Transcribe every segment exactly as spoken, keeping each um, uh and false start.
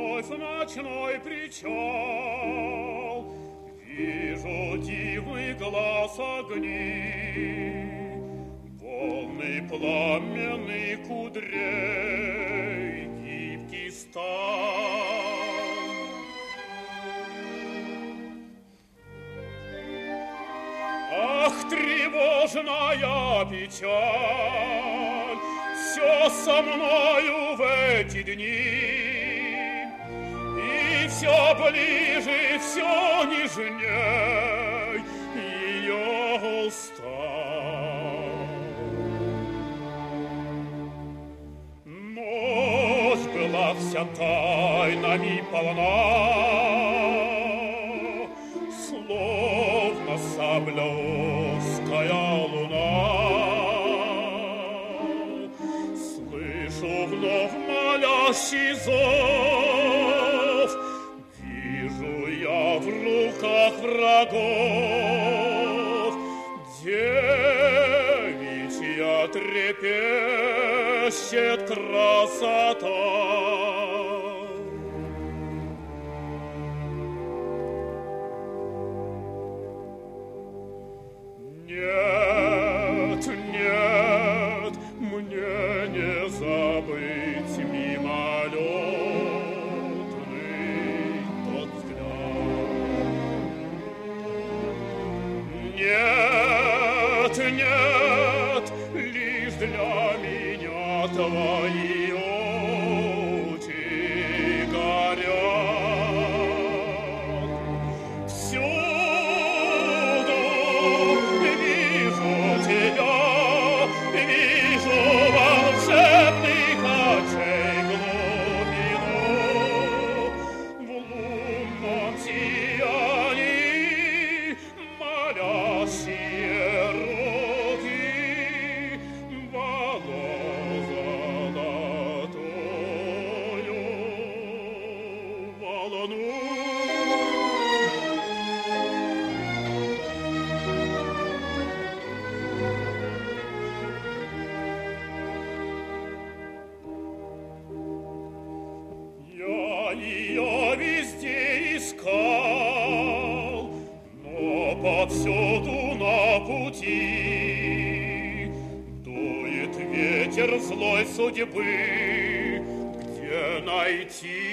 вновь ночной причал, вижу дивный глаз огней, волны пламенный кудрей, гибкий стан. Ах, тревожная печаль, все со мною в эти дни, и все ближе, все нежней ее уста. Ночь была вся тайнами полна, словно саблеуская луна. Слышу вновь молящий зов, вижу я в руках врагов, девичья трепещет красота. Нет, нет, мне не забыть мимолетный тот взгляд. Нет, нет, лишь для меня твои очи горят. Всюду вижу тебя, вижу волшебных очей глубину, в лунном сиянии молящие руки, волос золотою волну. Я ее везде искал, но повсюду на пути дует ветер злой судьбы, где найти?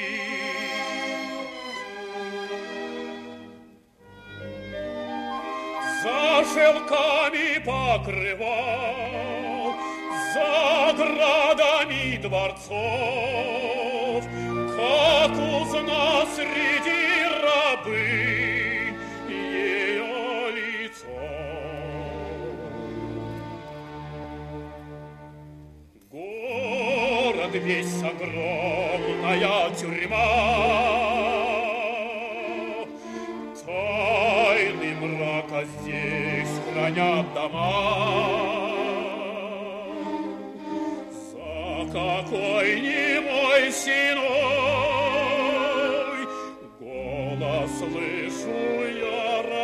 За шелками покрывал, за оградами дворцов, как узнать среди рабынь ее лицо. Город весь огромная тюрьма, тайны мрака здесь хранят дома. За какой немой стеной голос слышу я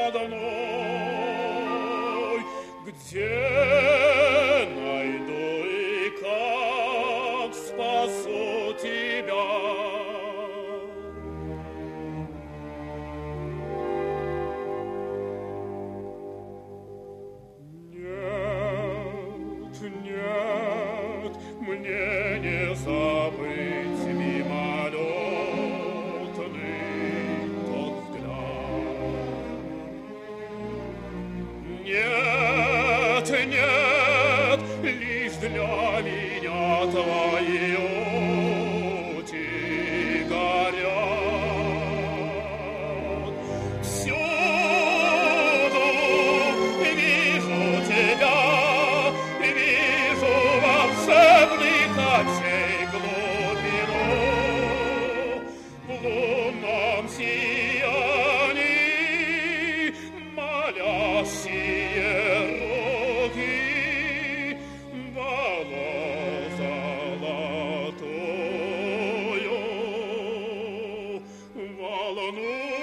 родной, где найду и как спасу тебя? Нет, нет, мне не забыть мимолетный тот взгляд. Нет, нет, лишь для меня твои очи горят. Всюду вижу тебя, вижу волшебных очей глубину, в лунном сиянии молящие руки, волос золотою волну.